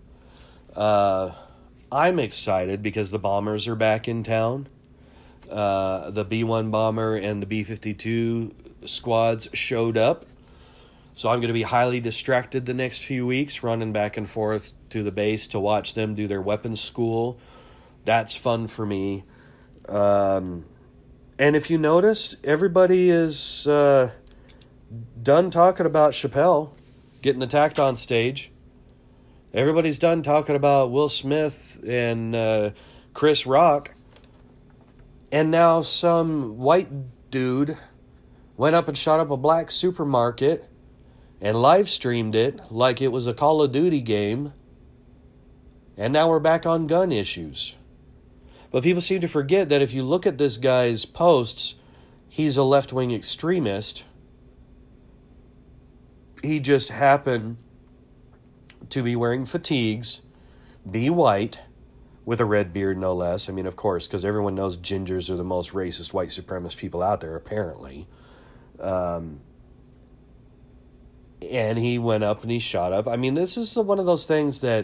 I'm excited because the bombers are back in town. The B-1 bomber and the B-52 squads showed up. So I'm going to be highly distracted the next few weeks, running back and forth to the base to watch them do their weapons school. That's fun for me. And if you noticed, everybody is done talking about Chappelle getting attacked on stage. Everybody's done talking about Will Smith and Chris Rock. And now some white dude went up and shot up a black supermarket and live streamed it like it was a Call of Duty game. And now we're back on gun issues. But people seem to forget that if you look at this guy's posts, he's a left-wing extremist. He just happened to be wearing fatigues, be white, with a red beard, no less. I mean, of course, because everyone knows gingers are the most racist white supremacist people out there, apparently. And he went up and he shot up. I mean, this is one of those things that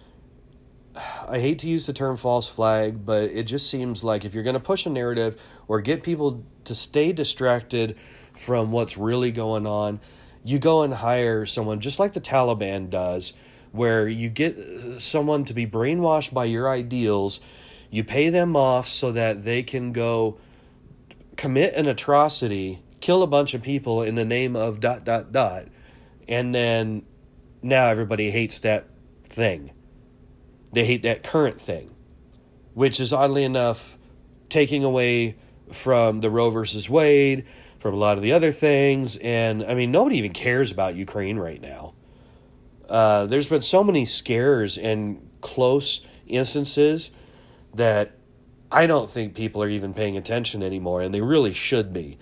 I hate to use the term false flag, but it just seems like if you're going to push a narrative or get people to stay distracted from what's really going on, you go and hire someone just like the Taliban does, where you get someone to be brainwashed by your ideals, you pay them off so that they can go commit an atrocity, kill a bunch of people in the name of ... And then now everybody hates that thing. They hate that current thing, which is oddly enough taking away from the Roe versus Wade, from a lot of the other things. And I mean, nobody even cares about Ukraine right now. There's been so many scares and close instances that I don't think people are even paying attention anymore, and they really should be.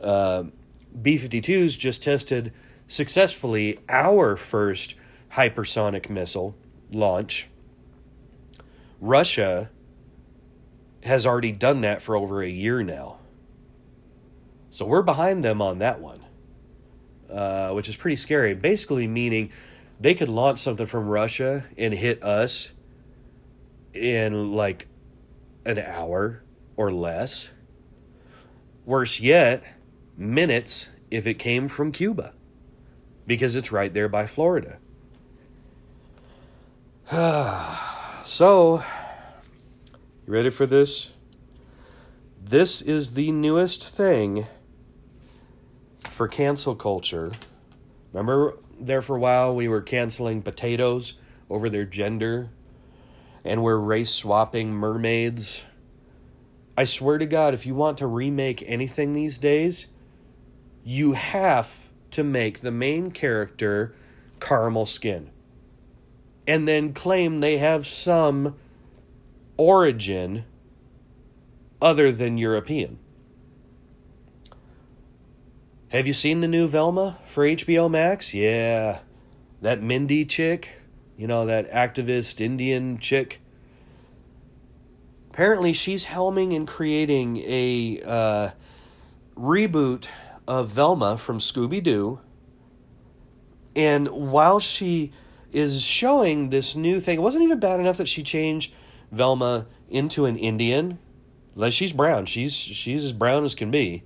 B-52s just tested successfully our first hypersonic missile launch. Russia has already done that for over a year now. So we're behind them on that one, which is pretty scary. Basically meaning they could launch something from Russia and hit us in like an hour or less. Worse yet, minutes if it came from Cuba, because it's right there by Florida. So, you ready for this? This is the newest thing for cancel culture. Remember there for a while we were canceling potatoes over their gender, and we're race swapping mermaids? I swear to God, if you want to remake anything these days, you have to make the main character caramel skin, and then claim they have some origin other than European. Have you seen the new Velma for HBO Max? Yeah. That Mindy chick, that activist Indian chick. Apparently she's helming and creating a reboot of Velma from Scooby-Doo. And while she is showing this new thing, it wasn't even bad enough that she changed Velma into an Indian. Like, she's brown. She's as brown as can be.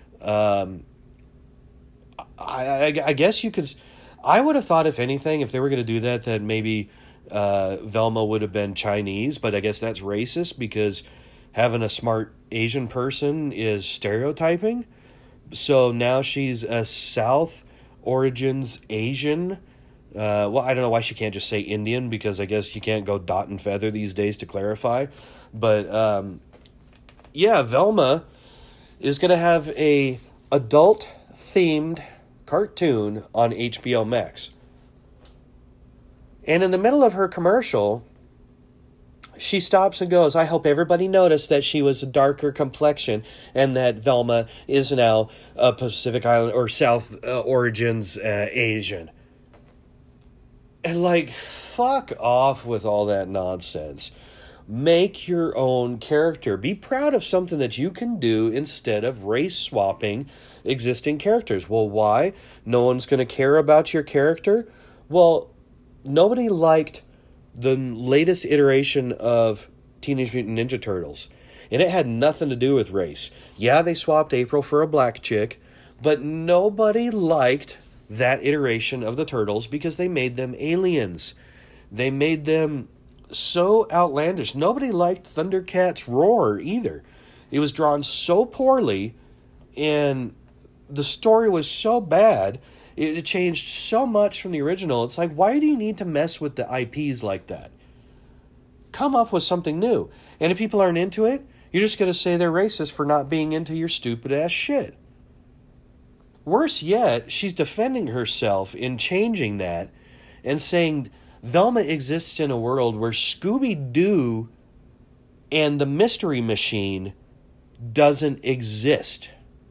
I guess you could... I would have thought, if anything, if they were going to do that maybe Velma would have been Chinese, but I guess that's racist because having a smart Asian person is stereotyping. So now she's a South origins Asian. Well, I don't know why she can't just say Indian, because I guess you can't go dot and feather these days to clarify. But yeah, Velma is going to have a adult-themed cartoon on HBO Max. And in the middle of her commercial, she stops and goes, "I hope everybody noticed that she was a darker complexion and that Velma is now a Pacific Island or South origins Asian." And like, fuck off with all that nonsense. Make your own character. Be proud of something that you can do instead of race swapping existing characters. Well, why? No one's going to care about your character? Well, nobody liked the latest iteration of Teenage Mutant Ninja Turtles, and it had nothing to do with race. Yeah, they swapped April for a black chick, but nobody liked that iteration of the Turtles because they made them aliens. They made them so outlandish. Nobody liked Thundercats Roar either. It was drawn so poorly, and the story was so bad. It changed so much from the original. It's like, why do you need to mess with the IPs like that? Come up with something new. And if people aren't into it, you're just going to say they're racist for not being into your stupid-ass shit. Worse yet, she's defending herself in changing that and saying Velma exists in a world where Scooby-Doo and the Mystery Machine doesn't exist.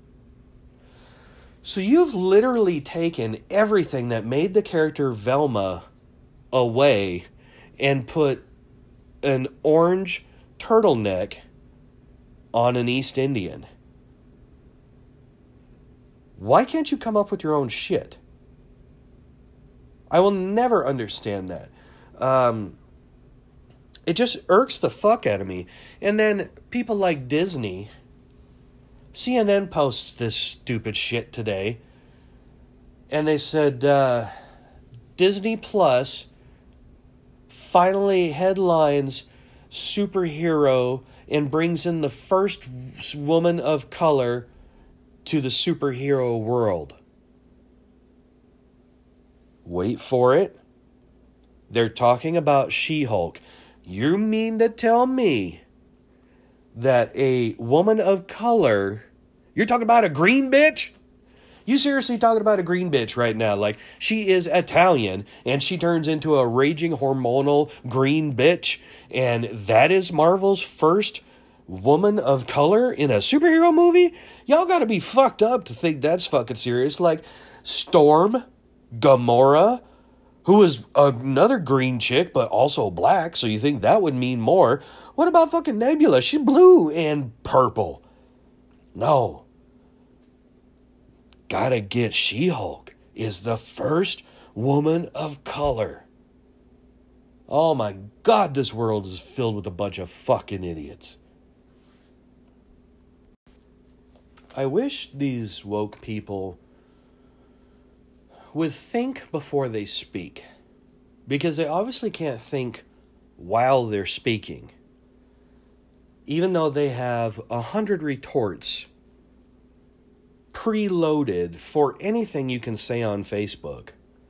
So you've literally taken everything that made the character Velma away and put an orange turtleneck on an East Indian. Why can't you come up with your own shit? I will never understand that. It just irks the fuck out of me. And then people like Disney, CNN posts this stupid shit today, and they said Disney Plus finally headlines superhero and brings in the first woman of color to the superhero world. Wait for it. They're talking about She-Hulk. You mean to tell me that a woman of color... You're talking about a green bitch? You seriously talking about a green bitch right now? Like, she is Italian, and she turns into a raging hormonal green bitch, and that is Marvel's first woman of color in a superhero movie? Y'all gotta be fucked up to think that's fucking serious. Like, Storm, Gamora, who is another green chick, but also black, so you think that would mean more. What about fucking Nebula? She's blue and purple. No. Gotta get She-Hulk is the first woman of color. Oh my God, this world is filled with a bunch of fucking idiots. I wish these woke people would think before they speak. Because they obviously can't think while they're speaking. Even though they have 100 retorts preloaded for anything you can say on Facebook.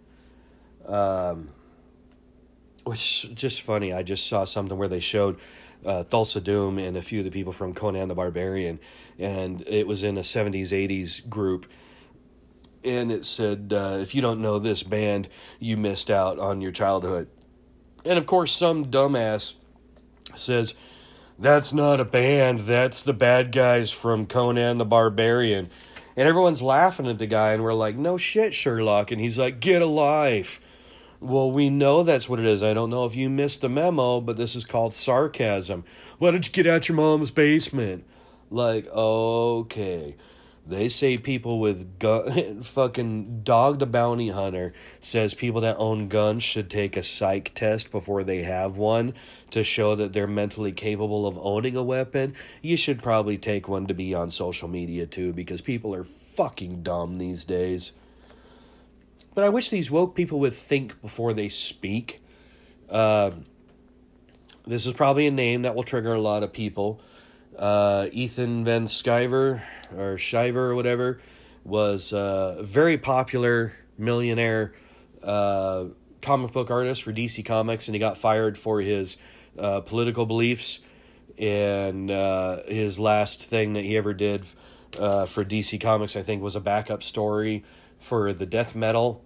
Which is just funny. I just saw something where they showed Thulsa Doom and a few of the people from Conan the Barbarian. And it was in a 70s, 80s group. And it said, if you don't know this band, you missed out on your childhood. And of course, some dumbass says, that's not a band, that's the bad guys from Conan the Barbarian. And everyone's laughing at the guy, and we're like, no shit, Sherlock. And he's like, get a life. Well, we know that's what it is. I don't know if you missed the memo, but this is called sarcasm. Why don't you get out your mom's basement? Like, okay. They say people with fucking Dog the Bounty Hunter says people that own guns should take a psych test before they have one to show that they're mentally capable of owning a weapon. You should probably take one to be on social media too, because people are fucking dumb these days. But I wish these woke people would think before they speak. This is probably a name that will trigger a lot of people. Ethan Van Sciver, or Shiver or whatever, was a very popular millionaire comic book artist for DC Comics, and he got fired for his political beliefs. And his last thing that he ever did for DC Comics, I think, was a backup story for the death metal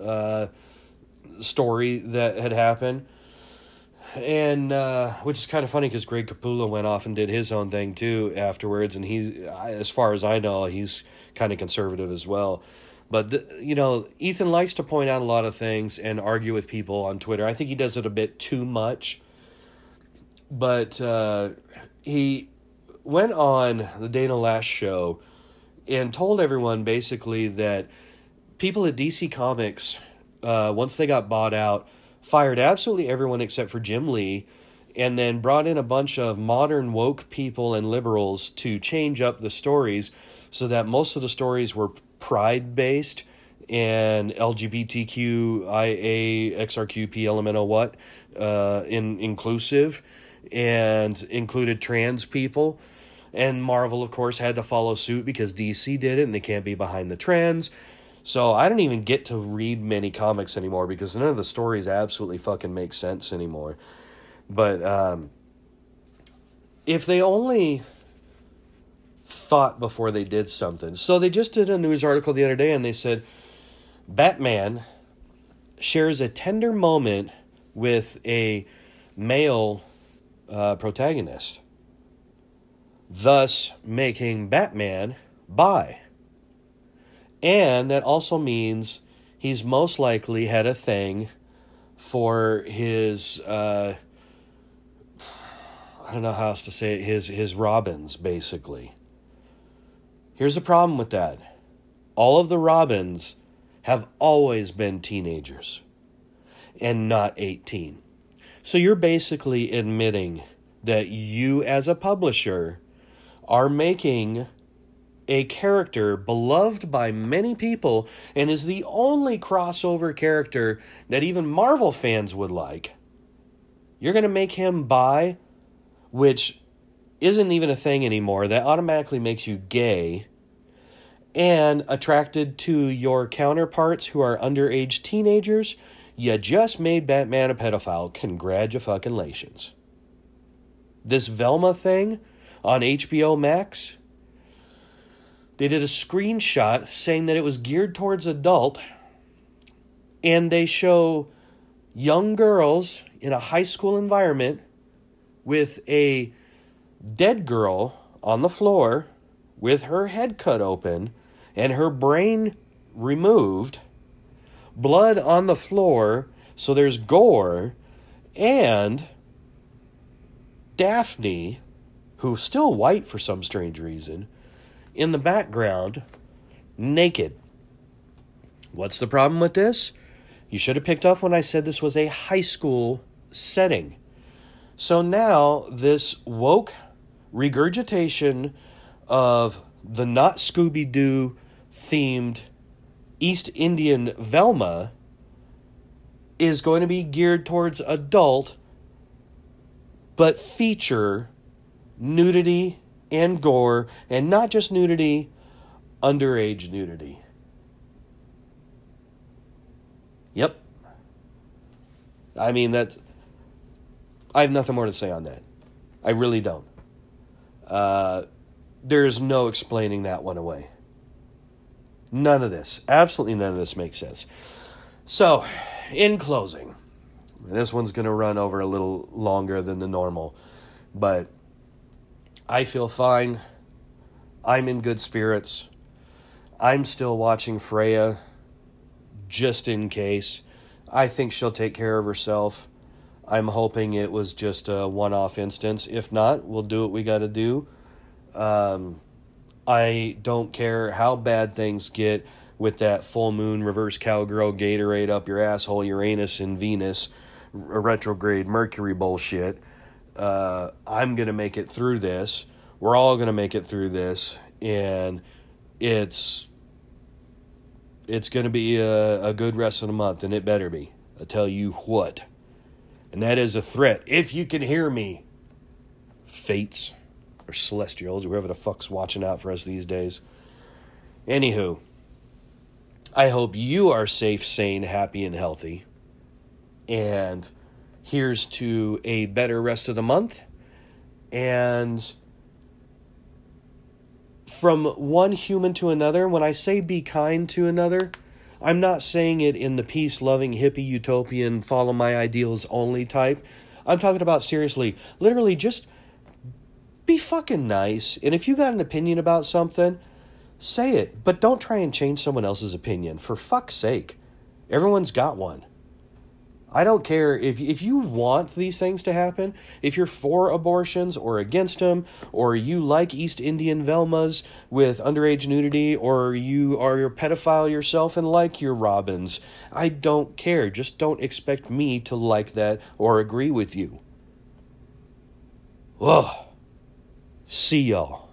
story that had happened. And which is kind of funny because Greg Capullo went off and did his own thing too afterwards, and he's, as far as I know, he's kind of conservative as well. But Ethan likes to point out a lot of things and argue with people on Twitter. I think he does it a bit too much. But he went on the Dana Lash show and told everyone basically that people at DC Comics, once they got bought out, fired absolutely everyone except for Jim Lee, and then brought in a bunch of modern woke people and liberals to change up the stories so that most of the stories were pride-based and LGBTQIA, XRQ, PLMNO what, inclusive, and included trans people. And Marvel, of course, had to follow suit because DC did it, and they can't be behind the trends. So I don't even get to read many comics anymore because none of the stories absolutely fucking make sense anymore. But if they only thought before they did something. So they just did a news article the other day and they said, Batman shares a tender moment with a male protagonist, thus making Batman bi. And that also means he's most likely had a thing for his I don't know how else to say it, his Robins, basically. Here's the problem with that. All of the Robins have always been teenagers and not 18. So you're basically admitting that you as a publisher are making a character beloved by many people and is the only crossover character that even Marvel fans would like. You're going to make him bi, which isn't even a thing anymore. That automatically makes you gay and attracted to your counterparts who are underage teenagers. You just made Batman a pedophile. Congratulations. This Velma thing on HBO Max, they did a screenshot saying that it was geared towards adult, and they show young girls in a high school environment with a dead girl on the floor with her head cut open and her brain removed, blood on the floor, so there's gore, and Daphne, who's still white for some strange reason, in the background, naked. What's the problem with this? You should have picked up when I said this was a high school setting. So now this woke regurgitation of the not Scooby-Doo themed East Indian Velma is going to be geared towards adult, but feature nudity and gore, and not just nudity, underage nudity. Yep. I mean, I have nothing more to say on that. I really don't. There's no explaining that one away. None of this, absolutely none of this makes sense. So, in closing, this one's going to run over a little longer than the normal, but I feel fine. I'm in good spirits. I'm still watching Freya, just in case. I think she'll take care of herself. I'm hoping it was just a one-off instance. If not, we'll do what we got to do. I don't care how bad things get with that full moon reverse cowgirl Gatorade up your asshole Uranus and Venus retrograde Mercury bullshit. I'm going to make it through this. We're all going to make it through this. And it's going to be a good rest of the month. And it better be. I tell you what. And that is a threat. If you can hear me, fates or celestials, whoever the fuck's watching out for us these days. Anywho, I hope you are safe, sane, happy, and healthy. And here's to a better rest of the month. And from one human to another, when I say be kind to another, I'm not saying it in the peace-loving, hippie, utopian, follow my ideals only type. I'm talking about seriously, literally just be fucking nice. And if you got an opinion about something, say it. But don't try and change someone else's opinion. For fuck's sake. Everyone's got one. I don't care if you want these things to happen, if you're for abortions or against them, or you like East Indian Velmas with underage nudity, or you are a pedophile yourself and like your Robins. I don't care. Just don't expect me to like that or agree with you. Ugh. See y'all.